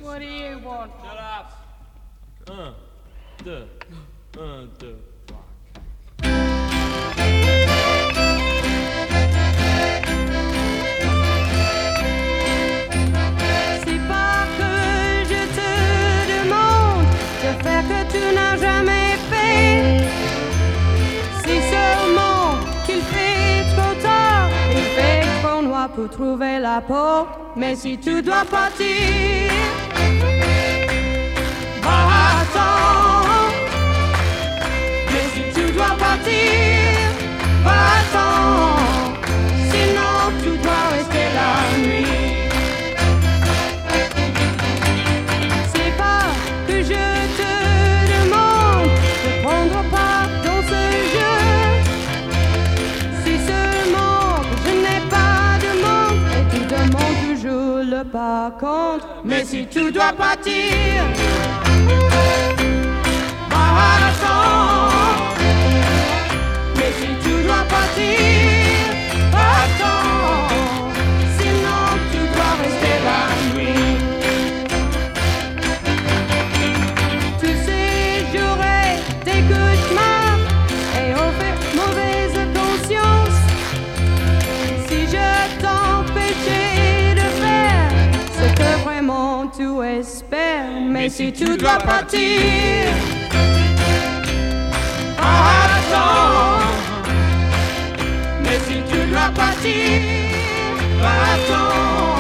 What do you want? Shut up. 1, 2, 1, 2, 3. C'est pas que je te demande de faire que tu n'as jamais fait. C'est seulement qu'il fait trop tard, il fait trop noir pour trouver la peau. Mais si tu dois partir, va-t'en. Mais si tu dois partir, va-t'en. Sinon tu dois rester la nuit. C'est pas que je te demande de prendre part dans ce jeu. C'est seulement que je n'ai pas de manque et tu demandes toujours le par contre. Mais si tu dois partir, va-t'en. Mais si tu dois partir, va-t'en. Sinon tu dois rester la nuit. Tu sais, j'aurai des cauchemars et au fait mauvaise conscience si je t'empêchais de faire ce que vraiment tu espères. Mais si tu dois partir, va-t'en. Mais si tu dois partir, va-t'en.